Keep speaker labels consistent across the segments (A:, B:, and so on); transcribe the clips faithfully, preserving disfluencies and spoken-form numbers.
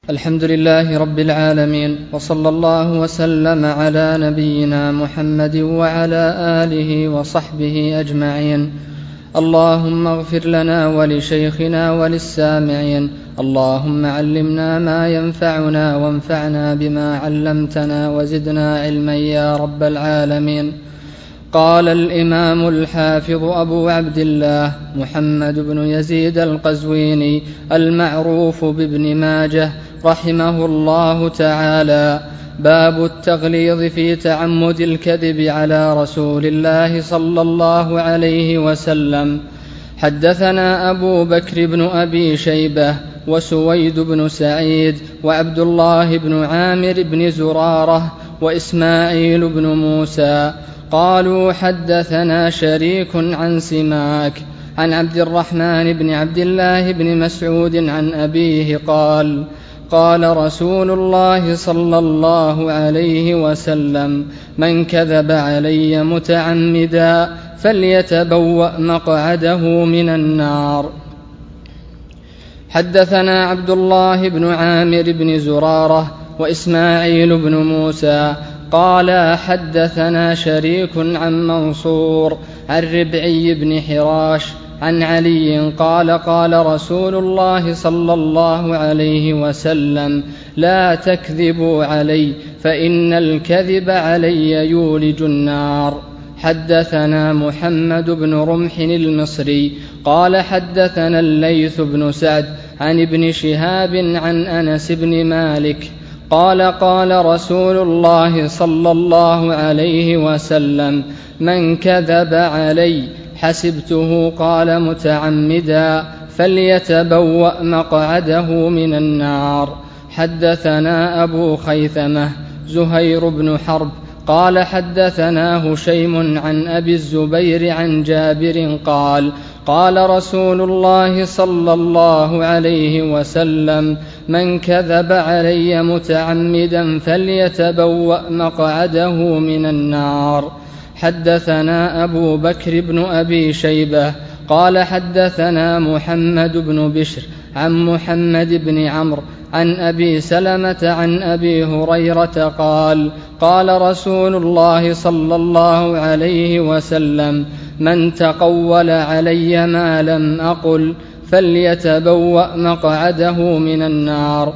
A: الحمد لله رب العالمين، وصلى الله وسلم على نبينا محمد وعلى آله وصحبه أجمعين. اللهم اغفر لنا ولشيخنا وللسامعين. اللهم علمنا ما ينفعنا وانفعنا بما علمتنا وزدنا علما يا رب العالمين. قال الإمام الحافظ أبو عبد الله محمد بن يزيد القزويني المعروف بابن ماجه رحمه الله تعالى: باب التغليظ في تعمد الكذب على رسول الله صلى الله عليه وسلم. حدثنا أبو بكر بن أبي شيبة وسويد بن سعيد وعبد الله بن عامر بن زرارة وإسماعيل بن موسى قالوا: حدثنا شريك عن سماك عن عبد الرحمن بن عبد الله بن مسعود عن أبيه قال: قال رسول الله صلى الله عليه وسلم: من كذب علي متعمدا فليتبوأ مقعده من النار. حدثنا عبد الله بن عامر بن زرارة وإسماعيل بن موسى قال: حدثنا شريك عن منصور عن ربعي بن حراش عن علي قال: قال رسول الله صلى الله عليه وسلم: لا تكذبوا علي فإن الكذب علي يولج النار. حدثنا محمد بن رمح المصري قال: حدثنا الليث بن سعد عن ابن شهاب عن أنس بن مالك قال: قال رسول الله صلى الله عليه وسلم: من كذب علي حسبته قال متعمدا فليتبوأ مقعده من النار. حدثنا أبو خيثمة زهير بن حرب قال: حدثنا هشيم عن أبي الزبير عن جابر قال: قال رسول الله صلى الله عليه وسلم: من كذب علي متعمدا فليتبوأ مقعده من النار. حدثنا أبو بكر بن أبي شيبة قال: حدثنا محمد بن بشر عن محمد بن عمرو عن أبي سلمة عن أبي هريرة قال: قال رسول الله صلى الله عليه وسلم: من تقول علي ما لم أقل فليتبوأ مقعده من النار.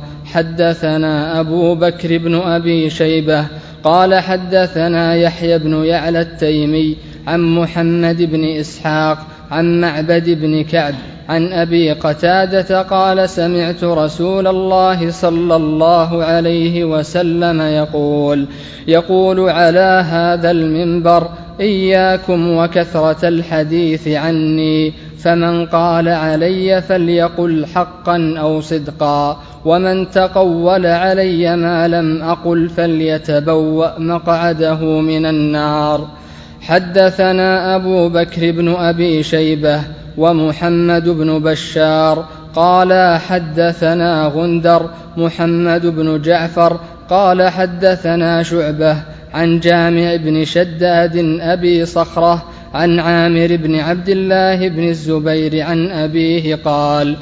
A: حدثنا أبو بكر بن أبي شيبة قال: حدثنا يحيى بن يعلى التيمي عن محمد بن إسحاق عن معبد بن كعب عن أبي قتادة قال: سمعت رسول الله صلى الله عليه وسلم يقول يقول على هذا المنبر: إياكم وكثرة الحديث عني، فمن قال علي فليقل حقا أو صدقا، ومن تقول علي ما لم أقل فليتبوأ مقعده من النار. حدثنا أبو بكر بن أبي شيبة ومحمد بن بشار قال: حدثنا غندر محمد بن جعفر قال: حدثنا شعبة عن جامع بن شداد أبي صخرة عن عامر بن عبد الله بن الزبير عن أبيه قال: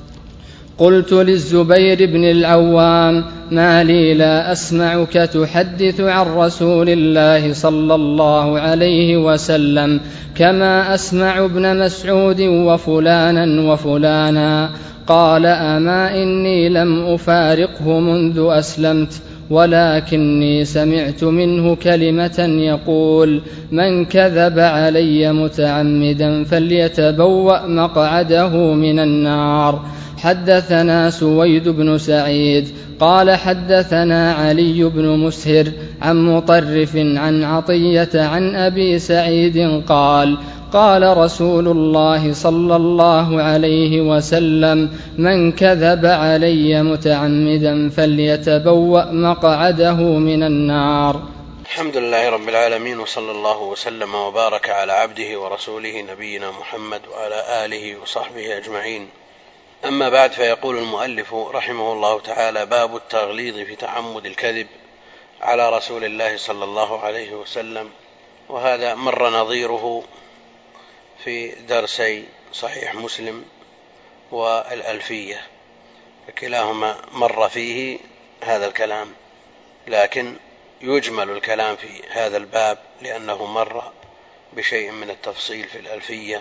A: قلت للزبير بن العوام: ما لي لا أسمعك تحدث عن رسول الله صلى الله عليه وسلم كما أسمع ابن مسعود وفلانا وفلانا. قال: أما إني لم أفارقه منذ أسلمت، ولكني سمعت منه كلمة يقول: من كذب علي متعمدا فليتبوأ مقعده من النار. حدثنا سويد بن سعيد قال: حدثنا علي بن مسهر عن مطرف عن عطية عن أبي سعيد قال: قال رسول الله صلى الله عليه وسلم: من كذب علي متعمدا فليتبوأ مقعده من النار.
B: الحمد لله رب العالمين، وصلى الله وسلم وبارك على عبده ورسوله نبينا محمد وعلى آله وصحبه أجمعين. أما بعد، فيقول المؤلف رحمه الله تعالى: باب التغليظ في تعمد الكذب على رسول الله صلى الله عليه وسلم. وهذا مر نظيره في درسي صحيح مسلم والألفية. كلاهما مر فيه هذا الكلام، لكن يجمل الكلام في هذا الباب لأنه مر بشيء من التفصيل في الألفية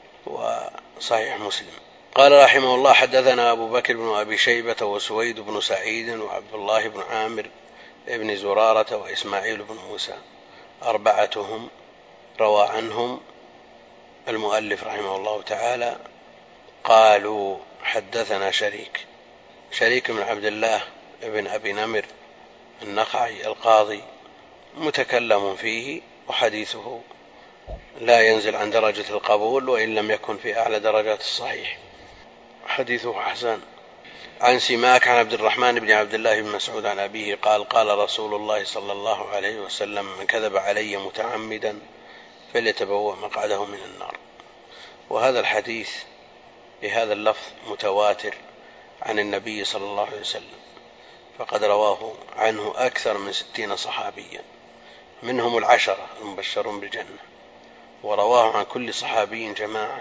B: وصحيح مسلم. قال رحمه الله: حدثنا أبو بكر بن أبي شيبة وسويد بن سعيد وعبد الله بن عامر بن زرارة وإسماعيل بن موسى، أربعتهم روى عنهم المؤلف رحمه الله تعالى قالوا: حدثنا شريك شريك بن عبد الله بن أبي نمر النخعي القاضي، متكلم فيه وحديثه لا ينزل عن درجة القبول وإن لم يكن في أعلى درجات الصحيح، حديثه حسن. عن سماك عن عبد الرحمن بن عبد الله بن مسعود عن أبيه قال: قال رسول الله صلى الله عليه وسلم: من كذب علي متعمدا فليتبوأ مقعده من النار. وهذا الحديث بهذا اللفظ متواتر عن النبي صلى الله عليه وسلم، فقد رواه عنه أكثر من ستين صحابيا، منهم العشرة المبشرون بالجنة، ورواه عن كل صحابي جماعة،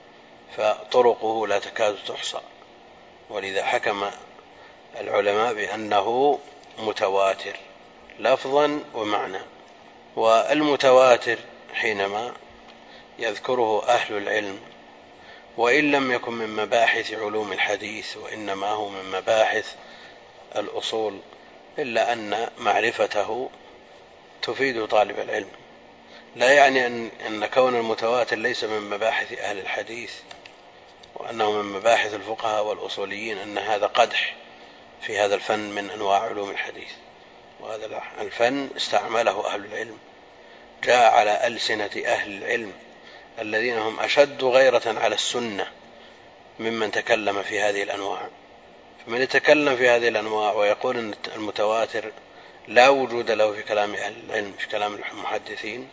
B: فطرقه لا تكاد تحصى، ولذا حكم العلماء بأنه متواتر لفظا ومعنى. والمتواتر حينما يذكره أهل العلم وإن لم يكن من مباحث علوم الحديث وإنما هو من مباحث الأصول، إلا أن معرفته تفيد طالب العلم، لا يعني أن, أن كون المتواتر ليس من مباحث أهل الحديث وأنه من مباحث الفقهاء والأصوليين، أن هذا قدح في هذا الفن من أنواع علوم الحديث. وهذا الفن استعمله أهل العلم، جاء على ألسنة أهل العلم الذين هم أشد غيرة على السنة ممن تكلم في هذه الأنواع. فمن يتكلم في هذه الأنواع ويقول أن المتواتر لا وجود له في كلام أهل العلم، في كلام المحدثين،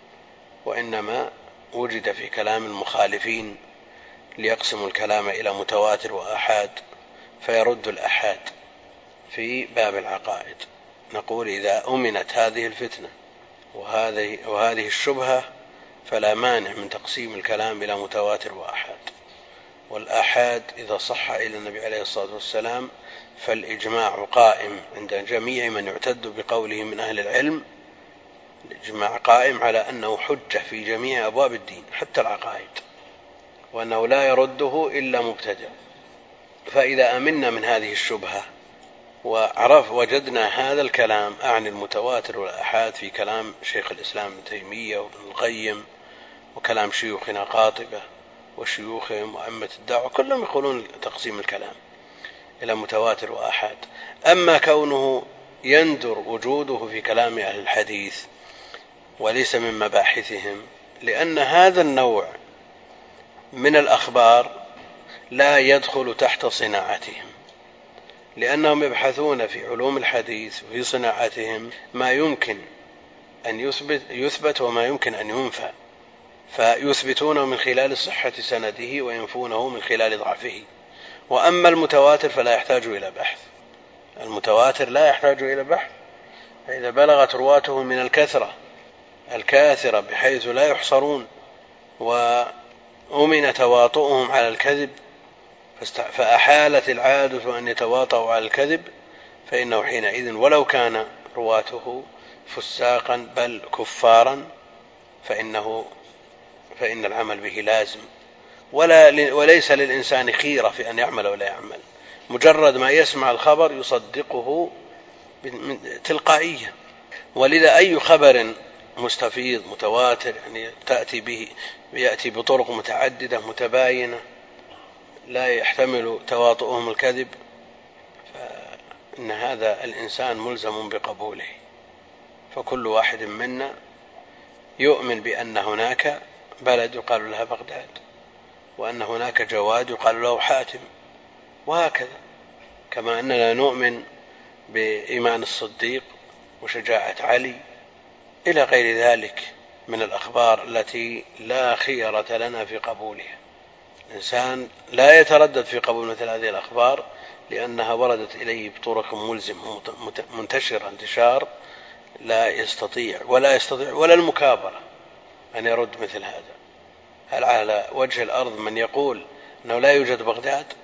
B: وإنما وجد في كلام المخالفين ليقسموا الكلام إلى متواتر وآحاد، فيرد الآحاد في باب العقائد. نقول: إذا أمنت هذه الفتنة وهذه, وهذه الشبهة فلا مانع من تقسيم الكلام إلى متواتر وآحاد. والآحاد إذا صح إلى النبي عليه الصلاة والسلام فالإجماع قائم عند جميع من يعتد بقوله من أهل العلم، الإجماع قائم على أنه حجة في جميع أبواب الدين حتى العقائد، وأنه لا يرده إلا مبتدع. فإذا أمنا من هذه الشبهة وعرف وجدنا هذا الكلام أعني المتواتر والآحاد في كلام شيخ الإسلام ابن تيمية وابن القيم وكلام شيوخنا قاطبة وشيوخهم وأئمة الدعوة، كلهم يقولون تقسيم الكلام إلى متواتر وآحاد. أما كونه يندر وجوده في كلام أهل الحديث وليس من مباحثهم، لأن هذا النوع من الأخبار لا يدخل تحت صناعتهم، لأنهم يبحثون في علوم الحديث وفي صناعتهم ما يمكن أن يثبت, يثبت وما يمكن أن ينفى، فيثبتونه من خلال صحة سنده وينفونه من خلال ضعفه. وأما المتواتر فلا يحتاج إلى بحث، المتواتر لا يحتاج إلى بحث، فإذا بلغت رواته من الكثرة الكاثرة بحيث لا يحصرون وأمن تواطؤهم على الكذب فأحالت العادة أن يتواطؤوا على الكذب، فإنه حينئذ ولو كان رواته فساقا بل كفارا فإنه فإن العمل به لازم، ولا وليس للإنسان خيرة في أن يعمل ولا يعمل، مجرد ما يسمع الخبر يصدقه تلقائيا. ولذا أي خبر مستفيض متواتر يعني تأتي به يأتي بطرق متعددة متباينة لا يحتمل تواطؤهم الكذب، فإن هذا الإنسان ملزم بقبوله. فكل واحد منا يؤمن بأن هناك بلد يقال لها بغداد، وأن هناك جواد يقال له حاتم، وهكذا. كما أننا نؤمن بإيمان الصديق وشجاعة علي إلى غير ذلك من الأخبار التي لا خيرة لنا في قبولها. الإنسان لا يتردد في قبول مثل هذه الأخبار لأنها وردت إليه بطرق ملزمة منتشرة انتشار لا يستطيع ولا يستطيع ولا المكابرة أن يرد مثل هذا. هل على وجه الأرض من يقول أنه لا يوجد بغداد؟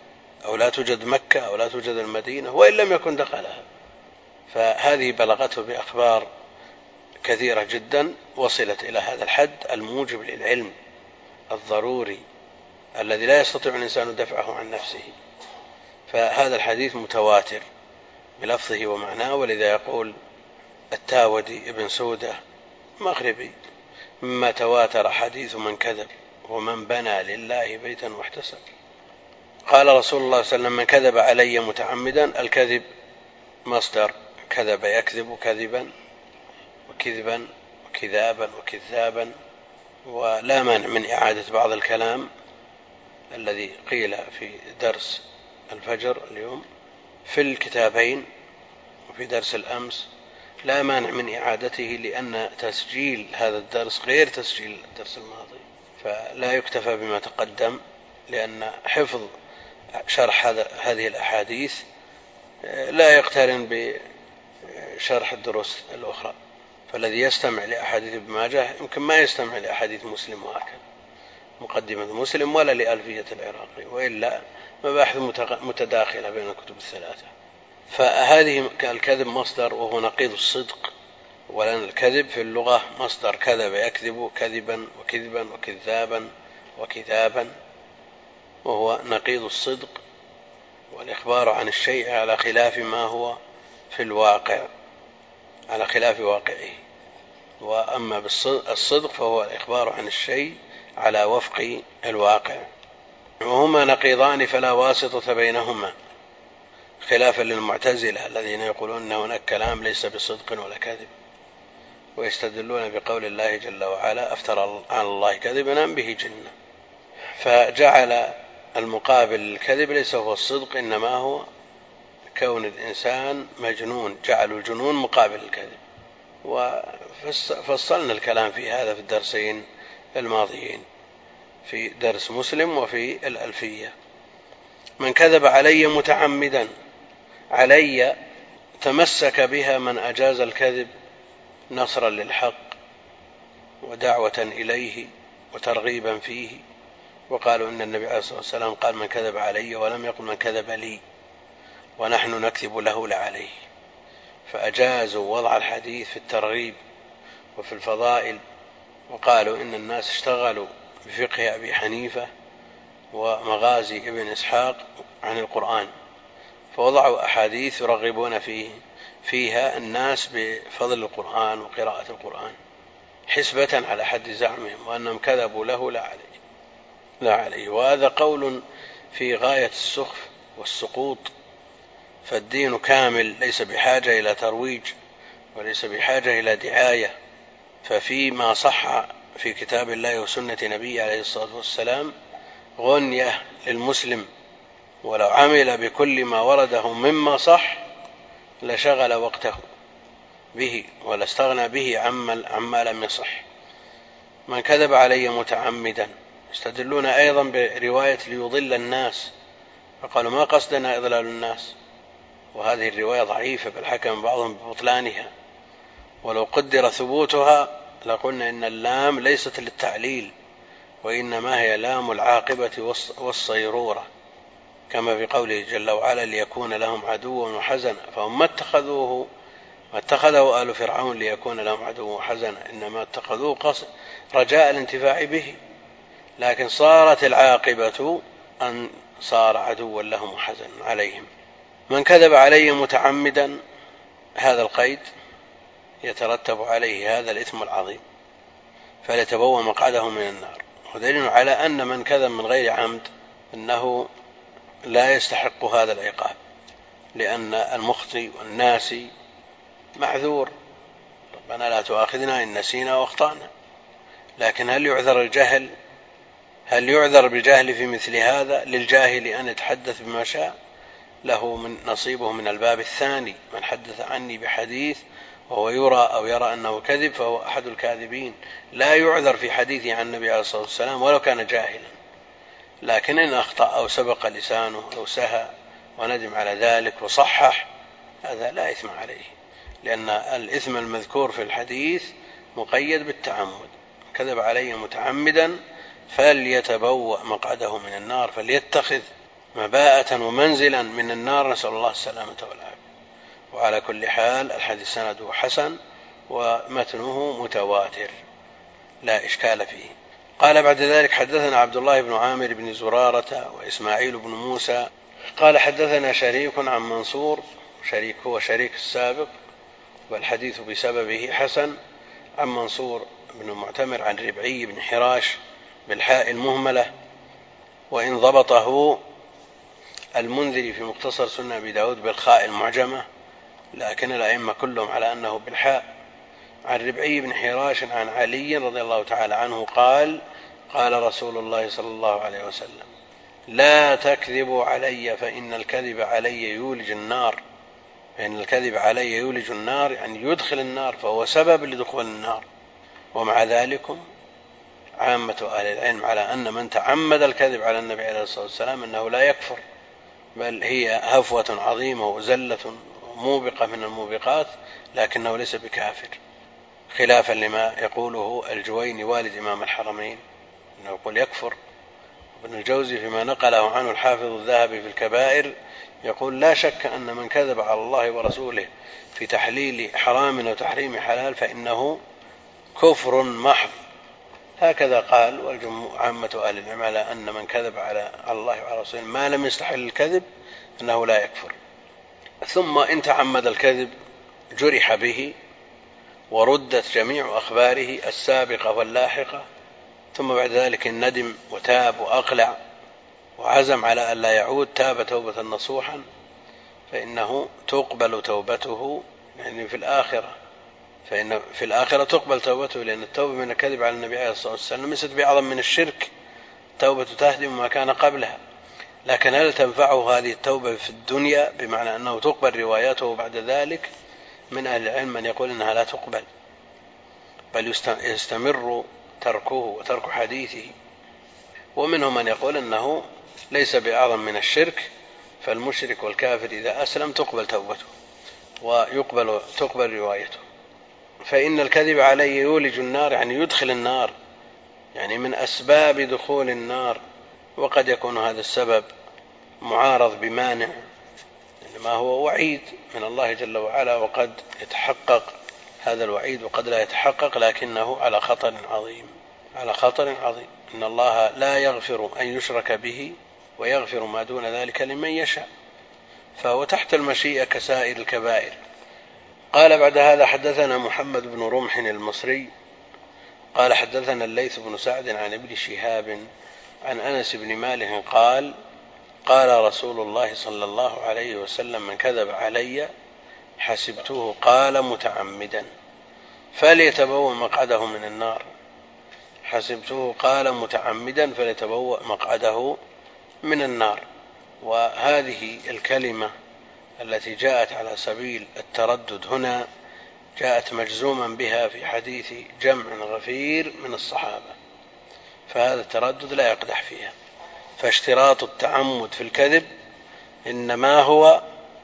B: أو لا توجد مكة أو لا توجد المدينة، وإن لم يكن دخلها. فهذه بلغته بأخبار كثيرة جدا وصلت إلى هذا الحد الموجب للعلم الضروري الذي لا يستطيع الإنسان دفعه عن نفسه. فهذا الحديث متواتر بلفظه ومعناه، ولذا يقول التاودي ابن سودة مغربي: مما تواتر حديث من كذب ومن بنى لله بيتا واحتسب. قال رسول الله صلى الله عليه وسلم: من كذب علي متعمدا. الكذب مصدر كذب يكذب كذبا وكذبا وكذابا وكذابا، ولا مانع من إعادة بعض الكلام الذي قيل في درس الفجر اليوم في الكتابين وفي درس الأمس، لا مانع من إعادته، لأن تسجيل هذا الدرس غير تسجيل الدرس الماضي، فلا يكتفى بما تقدم، لأن حفظ شرح هذه الأحاديث لا يقترن بشرح الدروس الأخرى. فالذي يستمع لأحاديث ابن ماجه يمكن ما يستمع لأحاديث مسلم وهكذا مقدمة مسلم ولا لألفية العراقي، وإلا مباحث متداخلة بين الكتب الثلاثة. فهذه الكذب مصدر وهو نقيض الصدق، ولأن الكذب في اللغة مصدر كذب يكذب كذبا وكذبا وكذابا وكذابا، وهو نقيض الصدق والإخبار عن الشيء على خلاف ما هو في الواقع، على خلاف واقعه. وأما بالصدق فهو الإخبار عن الشيء على وفق الواقع، وهما نقيضان فلا واسطة بينهما، خلافا للمعتزلة الذين يقولون أن هناك كلام ليس بصدق ولا كذب، ويستدلون بقول الله جل وعلا: أفترى على الله كذبا أم به جنة. فجعل المقابل للكذب ليس هو الصدق، إنما هو كون الإنسان مجنون، جعلوا الجنون مقابل الكذب. وفصلنا الكلام في هذا في الدرسين الماضيين، في درس مسلم وفي الألفية. من كذب علي متعمدا، علي تمسك بها من أجاز الكذب نصرا للحق ودعوة إليه وترغيبا فيه. وقالوا إن النبي عليه الصلاة والسلام قال: من كذب علي، ولم يقل من كذب لي، ونحن نكذب له لعليه. فأجازوا وضع الحديث في الترغيب وفي الفضائل، وقالوا إن الناس اشتغلوا بفقه أبي حنيفة ومغازي ابن إسحاق عن القرآن، فوضعوا أحاديث يرغبون فيه فيها الناس بفضل القرآن وقراءة القرآن حسبة على حد زعمهم، وأنهم كذبوا له لا عليه لا عليه. وهذا قول في غاية السخف والسقوط. فالدين كامل، ليس بحاجة إلى ترويج وليس بحاجة إلى دعاية. ففيما صح في كتاب الله وسنة نبيه عليه الصلاة والسلام غنية للمسلم، ولو عمل بكل ما ورده مما صح لشغل وقته به ولا استغنى به عما لم يصح. من كذب علي متعمدا، يستدلون أيضا برواية ليضل الناس، فقالوا: ما قصدنا إضلال الناس، وهذه الرواية ضعيفة، بل حكم بعضهم ببطلانها. ولو قدر ثبوتها لقلنا إن اللام ليست للتعليل، وإنما هي لام العاقبة والصيرورة، كما في قوله جل وعلا: ليكون لهم عدوا وحزنا. فهم ما اتخذوه ما اتخذه آل فرعون ليكون لهم عدوا وحزنا، إنما اتخذوه قصد رجاء الانتفاع به، لكن صارت العاقبة أن صار عدوا لهم وحزنا عليهم. من كذب علي متعمدا، هذا القيد يترتب عليه هذا الإثم العظيم، فليتبوأ مقعده من النار. ودليل على أن من كذب من غير عمد أنه لا يستحق هذا العقاب، لأن المخطئ والناسي معذور، ربنا لا تؤاخذنا إن نسينا واخطأنا. لكن هل يعذر الجهل؟ هل يعذر بجهل في مثل هذا؟ للجاهل أن يتحدث بما شاء، له من نصيبه من الباب الثاني. من حدث عني بحديث وهو يرى أو يرى أنه كذب فهو أحد الكاذبين، لا يعذر في حديثه عن النبي عليه الصلاة والسلام ولو كان جاهلا. لكن إن أخطأ أو سبق لسانه أو سهى وندم على ذلك وصحح، هذا لا إثم عليه، لأن الإثم المذكور في الحديث مقيد بالتعمد. كذب علي متعمدا فليتبوأ مقعده من النار، فليتخذ مباءة ومنزلا من النار، نسأل الله السلامة والعافية. وعلى كل حال الحديث سنده حسن ومتنه متواتر لا إشكال فيه. قال بعد ذلك: حدثنا عبد الله بن عامر بن زرارة وإسماعيل بن موسى قال حدثنا شريك عن منصور، شريك هو شريك السابق والحديث بسببه حسن، عن منصور بن المعتمر عن ربعي بن حراش بالحاء المهملة، وإن ضبطه المنذري في مختصر سنة أبي داود بالخاء المعجمة، لكن الأئمة كلهم على أنه بالحاء. عن ربعي بن حراش عن علي رضي الله تعالى عنه قال: قال رسول الله صلى الله عليه وسلم: لا تكذبوا علي فإن الكذب علي يولج النار. فإن الكذب علي يولج النار يعني يدخل النار، فهو سبب لدخول النار. ومع ذلك عامة أهل العلم على أن من تعمد الكذب على النبي عليه الصلاة والسلام أنه لا يكفر، بل هي هفوة عظيمة وزلة موبقة من الموبقات، لكنه ليس بكافر، خلافا لما يقوله الجويني والد إمام الحرمين أنه يقول يكفر. ابن الجوزي فيما نقله عنه الحافظ الذهبي في الكبائر يقول: لا شك أن من كذب على الله ورسوله في تحليل حرام وتحريم حلال فإنه كفر محض. هكذا قال، وعامة أهل العلم على أن من كذب على الله وعلى رسوله ما لم يستحل الكذب أنه لا يكفر. ثم إن تعمد الكذب جرح به وردت جميع أخباره السابقة واللاحقة، ثم بعد ذلك الندم وتاب وأقلع وعزم على أن لا يعود، تاب توبة نصوحا، فإنه تقبل توبته، يعني في الآخرة فإن في الآخرة تقبل توبته، لأن التوبة من الكذب على النبي عليه الصلاة والسلام ليست بأعظم من الشرك، توبة تهدم ما كان قبلها. لكن هل تنفعه هذه التوبة في الدنيا بمعنى أنه تقبل رواياته بعد ذلك؟ من أهل العلم من يقول أنها لا تقبل، بل يستمر تركه وترك حديثه. ومنهم من يقول أنه ليس بأعظم من الشرك، فالمشرك والكافر إذا أسلم تقبل توبته ويقبل تقبل روايته. فإن الكذب عليه يولج النار يعني يدخل النار، يعني من أسباب دخول النار، وقد يكون هذا السبب معارض بمانع، إنما هو وعيد من الله جل وعلا، وقد يتحقق هذا الوعيد وقد لا يتحقق، لكنه على خطر عظيم على خطر عظيم. إن الله لا يغفر أن يشرك به ويغفر ما دون ذلك لمن يشاء، فهو تحت المشيئة كسائر الكبائر. قال بعد هذا: حدثنا محمد بن رمح المصري قال حدثنا الليث بن سعد عن ابن شهاب عن أنس بن مالك قال: قال رسول الله صلى الله عليه وسلم: من كذب علي حسبته قال متعمدا فليتبوأ مقعده من النار. حسبته قال متعمدا فليتبوأ مقعده من النار. وهذه الكلمة التي جاءت على سبيل التردد هنا جاءت مجزوما بها في حديث جمع غفير من الصحابة، فهذا التردد لا يقدح فيها. فاشتراط التعمد في الكذب إنما هو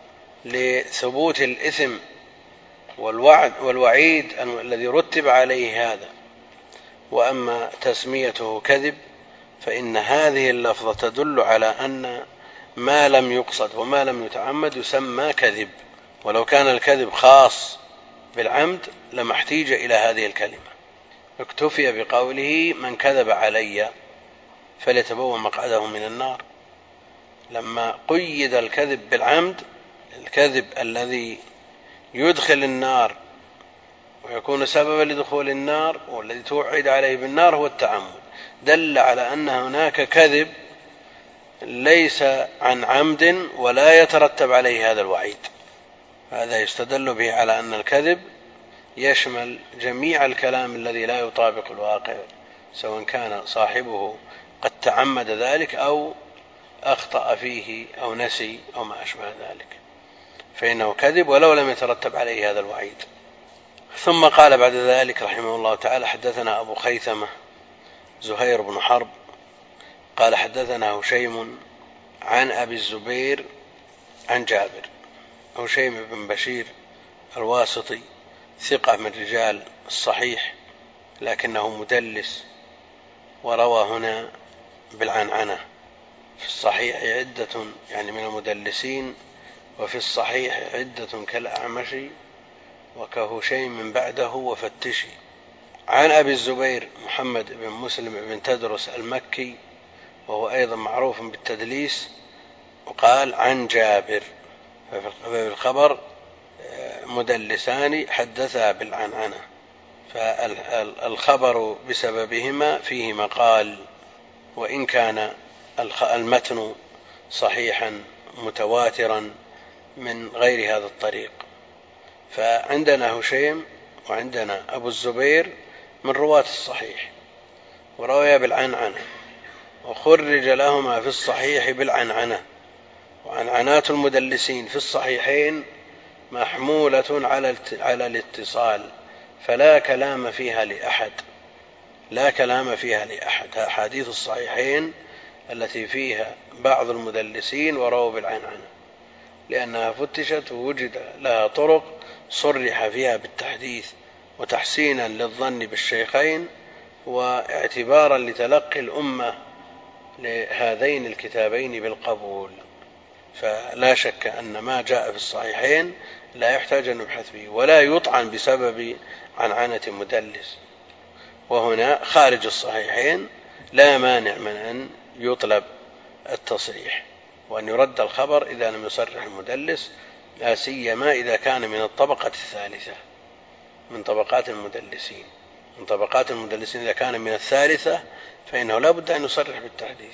B: لثبوت الإثم والوعد والوعيد الذي رتب عليه هذا. وأما تسميته كذب فإن هذه اللفظة تدل على أن ما لم يقصد وما لم يتعمد يسمى كذب، ولو كان الكذب خاص بالعمد لما احتيج إلى هذه الكلمة. اكتفي بقوله: من كذب علي فليتبوأ مقعده من النار. لما قيد الكذب بالعمد، الكذب الذي يدخل النار ويكون سببا لدخول النار والذي توعد عليه بالنار هو التعمد، دل على أن هناك كذب ليس عن عمد ولا يترتب عليه هذا الوعيد. هذا يستدل به على أن الكذب يشمل جميع الكلام الذي لا يطابق الواقع، سواء كان صاحبه قد تعمد ذلك أو أخطأ فيه أو نسي أو ما أشبه ذلك، فإنه كذب ولو لم يترتب عليه هذا الوعيد. ثم قال بعد ذلك رحمه الله تعالى: حدثنا أبو خيثمة زهير بن حرب قال حدثنا هشيم عن أبي الزبير عن جابر. هشيم بن بشير الواسطي ثقة من رجال الصحيح، لكنه مدلس وروى هنا بالعنعنة، في الصحيح عدة يعني من المدلسين، وفي الصحيح عدة كالأعمش وكهشيم من بعده وفتشي. عن أبي الزبير محمد بن مسلم بن تدرس المكي وهو أيضا معروف بالتدليس، وقال عن جابر، ففي الخبر مدلسان حدثا بالعنعنة، فالخبر بسببهما فيه مقال، وإن كان المتن صحيحا متواترا من غير هذا الطريق. فعندنا هشيم وعندنا أبو الزبير من رواة الصحيح وروي بالعنعنة، وخرج لهما في الصحيح بالعنعنة، وعنعنات المدلسين في الصحيحين محمولة على الاتصال، فلا كلام فيها لأحد، لا كلام فيها لأحد. أحاديث الصحيحين التي فيها بعض المدلسين ورووا بالعنعنة لأنها فتشت ووجد لها طرق صرح فيها بالتحديث وتحسينا للظن بالشيخين واعتبارا لتلقي الأمة لهذين الكتابين بالقبول. فلا شك أن ما جاء في الصحيحين لا يحتاج أن نبحث به، ولا يطعن بسبب عنعنة مدلس. وهنا خارج الصحيحين لا مانع من أن يطلب التصريح وأن يرد الخبر إذا لم يصرح المدلس، لا سيما إذا كان من الطبقة الثالثة من طبقات المدلسين. من طبقات المدلسين إذا كان من الثالثة فإنه لا بد أن يصرح بالتحديث.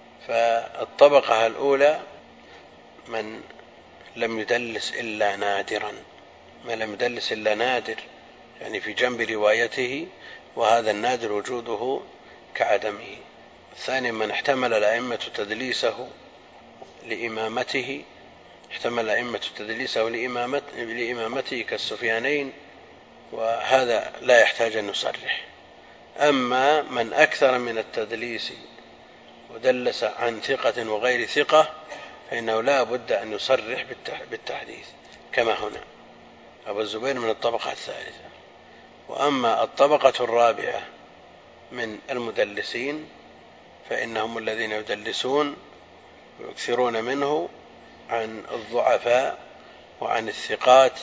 B: فالطبقة الأولى من لم يدلس إلا نادرا، من لم يدلس إلا نادر يعني في جنب روايته، وهذا النادر وجوده كعدمه. الثاني من احتمل الأئمة تدليسه لإمامته، احتمل الأئمة تدليسه لإمامته كالسفيانين، وهذا لا يحتاج أن نصرح. أما من أكثر من التدليس ودلس عن ثقة وغير ثقة فإنه لا بد أن يصرح بالتحديث كما هنا أبو الزبير من الطبقة الثالثة. وأما الطبقة الرابعة من المدلسين فإنهم الذين يدلسون ويكثرون منه عن الضعفاء وعن الثقات،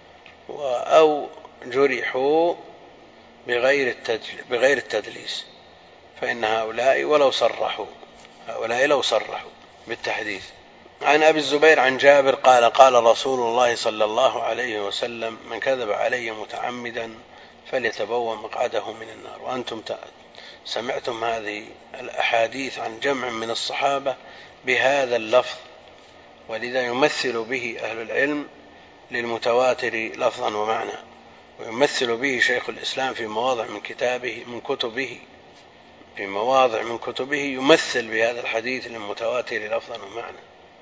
B: أو جرحوا بغير التدليس، فإن هؤلاء ولو صرحوا هؤلاء لو صرحوا بالتحديث. عن أبي الزبير عن جابر قال قال رسول الله صلى الله عليه وسلم من كذب علي متعمدا فليتبوأ مقعده من النار. وأنتم سمعتم هذه الأحاديث عن جمع من الصحابة بهذا اللفظ، ولذا يمثل به أهل العلم للمتواتر لفظا ومعنى، ويمثل به شيخ الإسلام في مواضع من كتابه من كتبه في مواضع من كتبه يمثل بهذا الحديث للمتواتر لفظا ومعنى،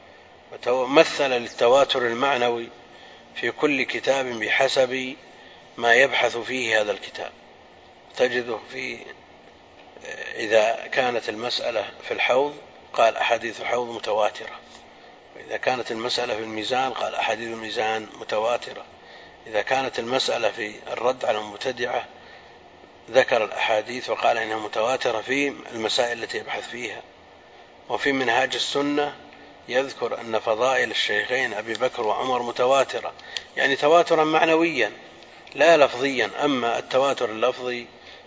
B: ومثل للتواتر المعنوي في كل كتاب بحسب ما يبحث فيه هذا الكتاب. تجده في إذا كانت المسألة في الحوض قال أحاديث الحوض متواترة، وإذا كانت المسألة في الميزان قال أحاديث الميزان متواترة، إذا كانت المسألة في الرد على المبتدعة ذكر الأحاديث وقال إنها متواترة في المسائل التي يبحث فيها. وفي منهاج السنة يذكر أن فضائل الشيخين أبي بكر وعمر متواترة، يعني تواترا معنويا لا لفظيا. أما التواتر اللفظي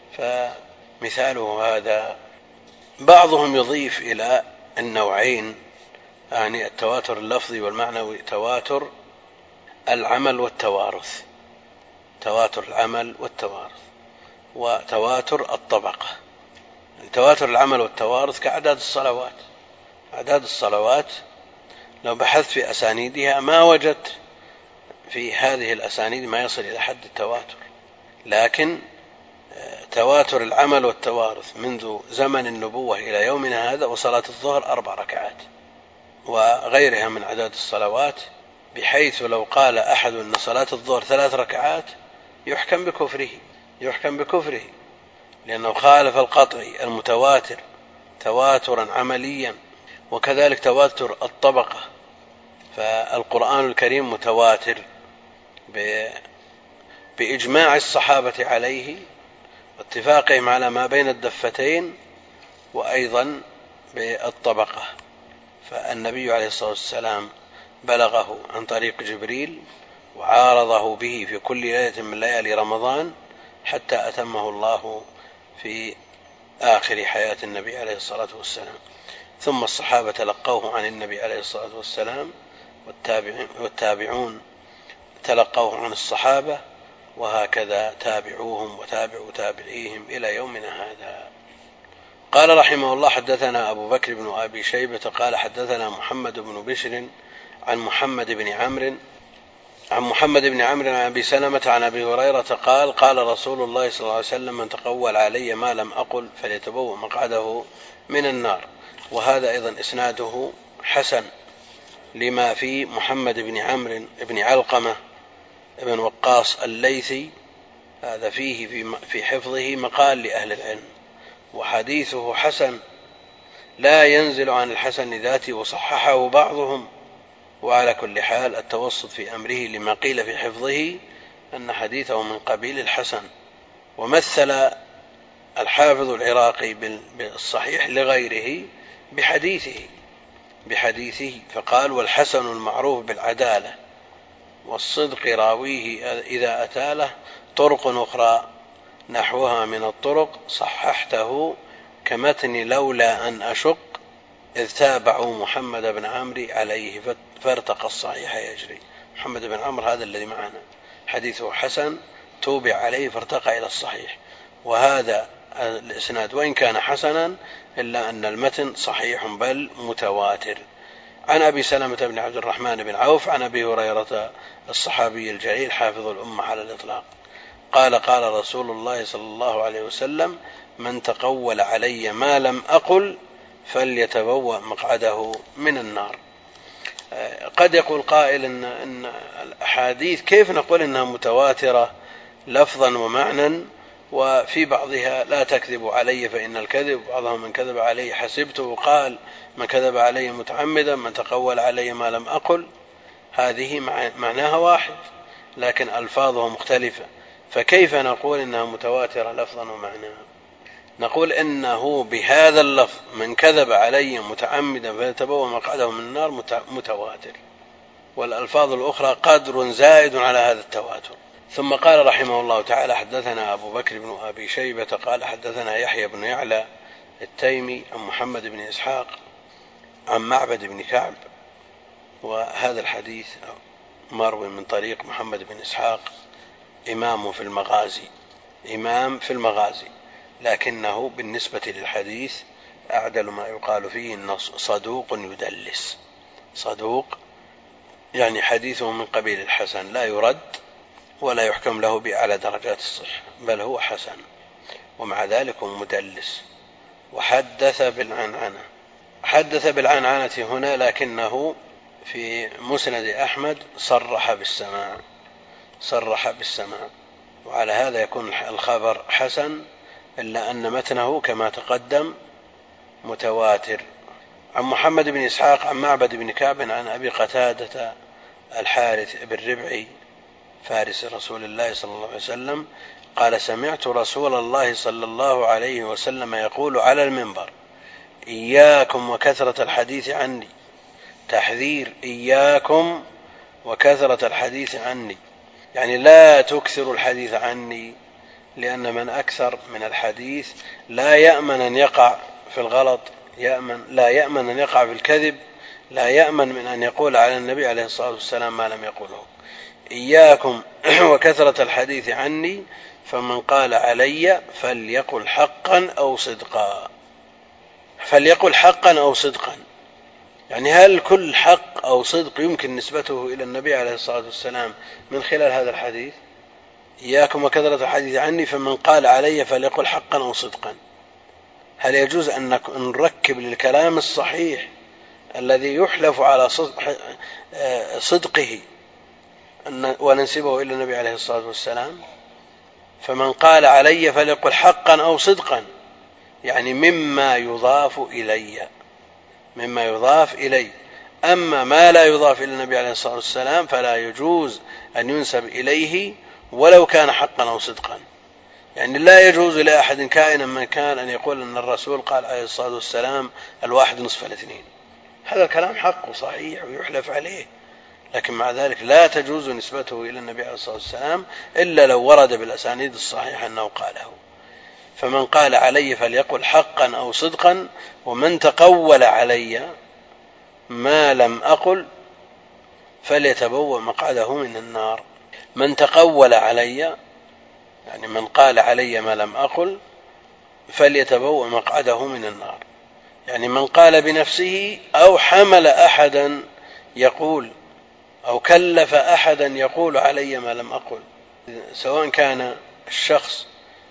B: فمثاله هذا. بعضهم يضيف إلى النوعين يعني التواتر اللفظي والمعنوي تواتر العمل والتوارث، تواتر العمل والتوارث، وتواتر الطبقة. تواتر العمل والتوارث كأعداد الصلوات، أعداد الصلوات لو بحثت في أسانيدها ما وجدت في هذه الأسانيد ما يصل إلى حد التواتر، لكن تواتر العمل والتوارث منذ زمن النبوة إلى يومنا هذا وصلاة الظهر أربع ركعات وغيرها من أعداد الصلوات، بحيث لو قال أحد أن صلاة الظهر ثلاث ركعات يحكم بكفره يحكم بكفره لأنه خالف القطعي المتواتر تواترا عمليا. وكذلك تواتر الطبقة، فالقرآن الكريم متواتر بإجماع الصحابة عليه واتفاقهم على ما بين الدفتين، وأيضا بالطبقة فالنبي عليه الصلاة والسلام بلغه عن طريق جبريل وعارضه به في كل ليلة من ليالي رمضان حتى أتمه الله في آخر حياة النبي عليه الصلاة والسلام. ثم الصحابة تلقوه عن النبي عليه الصلاة والسلام والتابعون تلقوه عن الصحابة، وهكذا تابعوهم وتابعوا تابعيهم إلى يومنا هذا. قال رحمه الله: حدثنا أبو بكر بن أبي شيبة قال حدثنا محمد بن بشر عن محمد بن عمرو عن محمد بن عمرو عن أبي سلمة عن أبي هريرة قال: قال رسول الله صلى الله عليه وسلم: من تقول علي ما لم أقل فليتبوأ مقعده من النار. وهذا أيضا إسناده حسن لما في محمد بن عمرو بن علقمة بن وقاص الليثي، هذا فيه في حفظه مقال لأهل العلم، وحديثه حسن لا ينزل عن الحسن لذاته وصححه بعضهم. وعلى كل حال التوسط في أمره لما قيل في حفظه أن حديثه من قبيل الحسن. ومثل الحافظ العراقي بالصحيح لغيره بحديثه بحديثه فقال: والحسن المعروف بالعدالة والصدق راويه إذا أتى له طرق أخرى نحوها من الطرق صححته كمتن لولا أن أشق إذ تابعوا محمد بن عمرو عليه فارتقى الصحيح يجري. محمد بن عمرو هذا الذي معنا حديثه حسن توبع عليه فارتقى إلى الصحيح، وهذا الإسناد وإن كان حسنا إلا أن المتن صحيح بل متواتر. عن أبي سلمة بن عبد الرحمن بن عوف عن أبي هريرة الصحابي الجليل حافظ الأمة على الإطلاق قال: قال رسول الله صلى الله عليه وسلم: من تقول علي ما لم أقل فليتبوأ مقعده من النار. قد يقول قائل إن, إن الأحاديث كيف نقول إنها متواترة لفظا ومعنى، وفي بعضها لا تكذب علي فإن الكذب، بعضها من كذب علي حسبته قال من كذب علي متعمدا، من تقول علي ما لم أقل. هذه معناها واحد لكن ألفاظها مختلفة، فكيف نقول إنها متواترة لفظا ومعنى؟ نقول إنه بهذا اللفظ من كذب علي متعمدا فيتبوأ مقعده من النار متواتر، والألفاظ الأخرى قدر زائد على هذا التواتر. ثم قال رحمه الله تعالى: حدثنا أبو بكر بن أبي شيبة قال حدثنا يحيى بن يعلى التيمي عن محمد بن إسحاق عن معبد بن كعب، وهذا الحديث مروي من طريق محمد بن إسحاق إمام في المغازي إمام في المغازي لكنه بالنسبة للحديث أعدل ما يقال فيه إنه صدوق يدلس. صدوق يعني حديثه من قبيل الحسن، لا يرد ولا يحكم له بأعلى درجات الصحة، بل هو حسن، ومع ذلك هو مدلس. وحدث بالعنعنة حدث بالعنعنة هنا، لكنه في مسند أحمد صرح بالسماع صرح بالسماع وعلى هذا يكون الخبر حسن، إلا أن متنه كما تقدم متواتر. عن محمد بن إسحاق عن معبد بن كعب عن أبي قتادة الحارث بن ربعي فارس رسول الله صلى الله عليه وسلم قال: سمعت رسول الله صلى الله عليه وسلم يقول على المنبر: إياكم وكثرة الحديث عني. تحذير: إياكم وكثرة الحديث عني، يعني لا تكثر الحديث عني، لأن من أكثر من الحديث لا يأمن أن يقع في الغلط، يأمن لا يأمن أن يقع في الكذب، لا يأمن من أن يقول على النبي عليه الصلاة والسلام ما لم يقوله. إياكم وكثرة الحديث عني، فمن قال علي فليقل حقا أو صدقا. فليقل حقا أو صدقا، يعني هل كل حق أو صدق يمكن نسبته إلى النبي عليه الصلاة والسلام من خلال هذا الحديث؟ إياكم وكثرة الحديث عني، فمن قال علي فليقل حقا أو صدقا. هل يجوز أن نركب للكلام الصحيح الذي يحلف على صدقه وننسبه إلى النبي عليه الصلاة والسلام؟ فمن قال علي فليقل حقا أو صدقا، يعني مما يضاف إلي مما يضاف إلي أما ما لا يضاف إلى النبي عليه الصلاة والسلام فلا يجوز أن ينسب إليه ولو كان حقا أو صدقا. يعني لا يجوز لأحد كائنا من كان أن يقول أن الرسول قال عليه الصلاة والسلام الواحد نصف الاثنين، هذا الكلام حق وصحيح ويحلف عليه، لكن مع ذلك لا تجوز نسبته إلى النبي عليه الصلاة والسلام إلا لو ورد بالأسانيد الصحيحة أنه قاله. فمن قال علي فليقل حقا أو صدقا، ومن تقول علي ما لم أقل فليتبوأ مقعده من النار. من تقول علي يعني من قال علي ما لم أقل فليتبوأ مقعده من النار، يعني من قال بنفسه أو حمل أحدا يقول أو كلف أحدا يقول علي ما لم أقل، سواء كان الشخص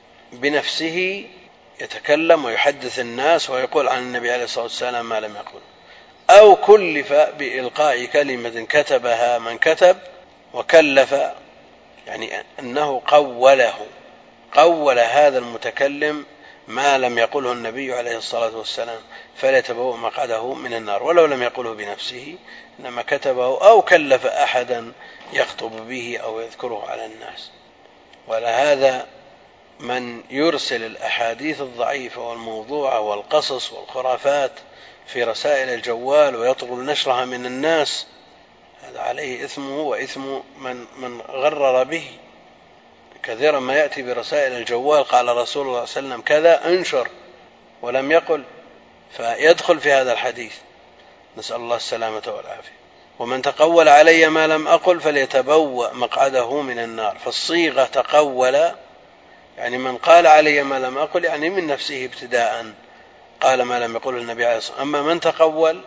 B: بنفسه يتكلم ويحدث الناس ويقول عن النبي عليه الصلاة والسلام ما لم يقل، أو كلف بإلقاء كلمة كتبها من كتب وكلف، يعني أنه قوله قول هذا المتكلم ما لم يقله النبي عليه الصلاة والسلام، فليتبوأ مقعده من النار، ولو لم يقله بنفسه إنما كتبه أو كلف أحدا يخطب به أو يذكره على الناس. ولهذا من يرسل الأحاديث الضعيفة والموضوعة والقصص والخرافات في رسائل الجوال ويطلب نشرها من الناس، هذا عليه إثمه وإثم من, من غرر به. كثيرا ما يأتي برسائل الجوال قال رسول الله صلى الله عليه وسلم كذا انشر ولم يقل، فيدخل في هذا الحديث، نسأل الله السلامة والعافية. ومن تقول علي ما لم أقل فليتبوأ مقعده من النار، فالصيغة تقول يعني من قال علي ما لم أقل يعني من نفسه ابتداء قال ما لم يقله النبي عليه الصلاة والسلام. أما من تقول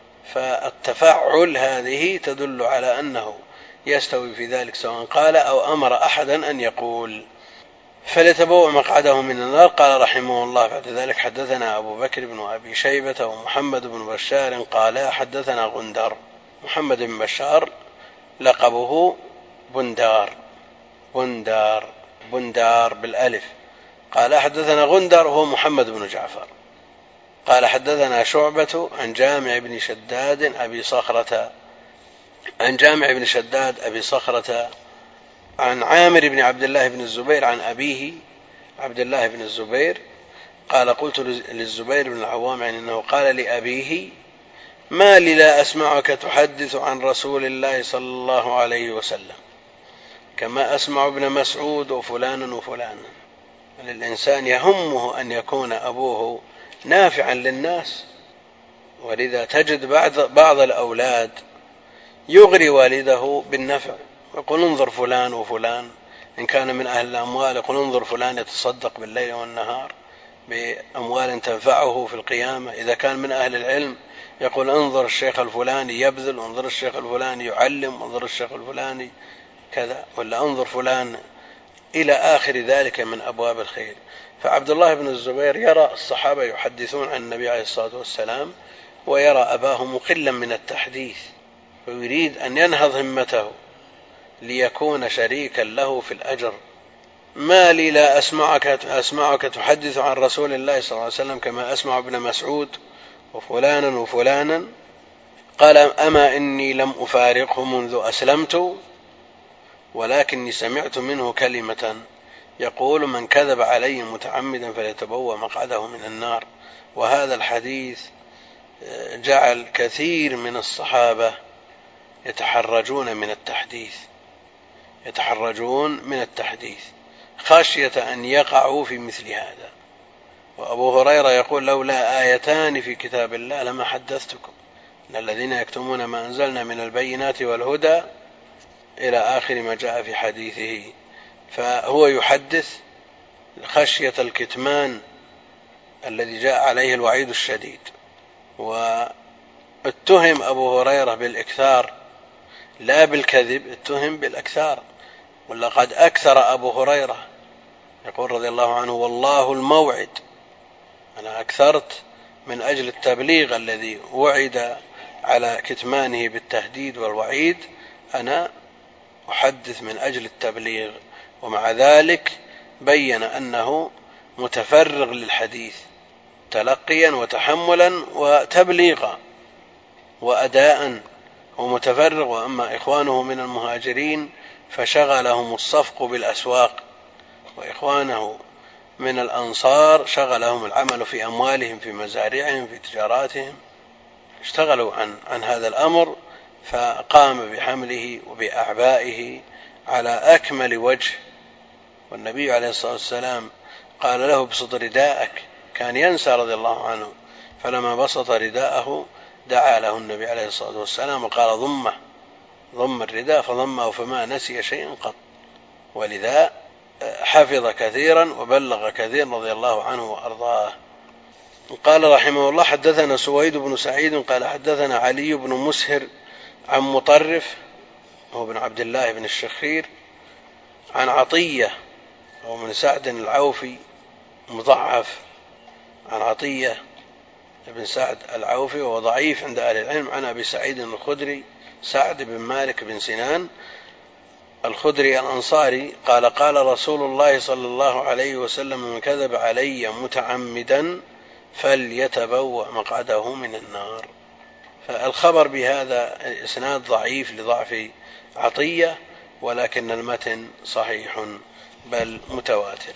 B: فالتفعل هذه تدل على أنه يستوي في ذلك سواء قال أو أمر أحدا أن يقول. فليتبوأ مقعده من النار. قال رحمه الله بعد ذلك حدثنا أبو بكر بن أبي شيبة ومحمد بن بشار قال حدثنا غندر. محمد بن بشار لقبه بندار بندار بندار بالألف. قال حدثنا غندر هو محمد بن جعفر. قال حدثنا شعبة عن جامع بن شداد أبي صخرة عن جامع بن شداد أبي صخرة عن عامر بن عبد الله بن الزبير عن أبيه عبد الله بن الزبير قال قلت للزبير بن العوام يعني أنه قال لأبيه ما لي لا أسمعك تحدث عن رسول الله صلى الله عليه وسلم كما أسمع ابن مسعود وفلانا وفلانا. للإنسان يهمه أن يكون أبوه نافعا للناس، ولذا تجد بعض, بعض الأولاد يغري والده بالنفع، يقول انظر فلان وفلان، إن كان من أهل الأموال يقول انظر فلان يتصدق بالليل والنهار بأموال تنفعه في القيامة، إذا كان من أهل العلم يقول انظر الشيخ الفلاني يبذل، انظر الشيخ الفلاني يعلم، انظر الشيخ الفلاني كذا، ولا انظر فلان إلى آخر ذلك من أبواب الخير. فعبد الله بن الزبير يرى الصحابة يحدثون عن النبي عليه الصلاة والسلام ويرى أباه مقلا من التحديث، ويريد أن ينهض همته ليكون شريكا له في الأجر. ما لي لا أسمعك, أسمعك تحدث عن رسول الله صلى الله عليه وسلم كما أسمع ابن مسعود وفلانا وفلانا. قال أما إني لم أفارقه منذ أسلمت ولكني سمعت منه كلمة يقول من كذب علي متعمدا فليتبوأ مقعده من النار. وهذا الحديث جعل كثير من الصحابة يتحرجون من التحديث يتحرجون من التحديث خشية أن يقعوا في مثل هذا. وأبو هريرة يقول لولا آيتان في كتاب الله لما حدثتكم إن الذين يكتمون ما أنزلنا من البينات والهدى إلى آخر ما جاء في حديثه. فهو يحدث خشية الكتمان الذي جاء عليه الوعيد الشديد. واتهم أبو هريرة بالإكثار لا بالكذب، اتهم بالإكثار. ولقد أكثر أبو هريرة يقول رضي الله عنه والله الموعد، أنا أكثرت من أجل التبليغ الذي وعد على كتمانه بالتهديد والوعيد، أنا أحدث من أجل التبليغ. ومع ذلك بين أنه متفرغ للحديث تلقيا وتحملا وتبليغا وأداء، هو متفرغ. وأما إخوانه من المهاجرين فشغلهم الصفق بالأسواق، وإخوانه من الأنصار شغلهم العمل في أموالهم في مزارعهم في تجاراتهم. اشتغلوا عن, عن هذا الأمر، فقام بحمله وبأعبائه على أكمل وجه. والنبي عليه الصلاة والسلام قال له بسط رداءك، كان ينسى رضي الله عنه، فلما بسط رداءه دعا له النبي عليه الصلاة والسلام وقال ضمه، ضم الرداء فضمه فما نسي شيئا قط. ولذا حفظ كثيرا وبلغ كثيرا رضي الله عنه وأرضاه. قال رحمه الله: حدثنا سويد بن سعيد قال حدثنا علي بن مسهر عن مطرف هو بن عبد الله بن الشخير عن عطية هو من سعد العوفي مضعف، عن عطية بن سعد العوفي وهو ضعيف عند أهل العلم، عن أبي سعيد الخدري سعد بن مالك بن سنان الخدري الأنصاري قال: قال رسول الله صلى الله عليه وسلم: من كذب علي متعمدا فليتبوأ مقعده من النار. فالخبر بهذا الإسناد ضعيف لضعف عطية، ولكن المتن صحيح بل متواتر.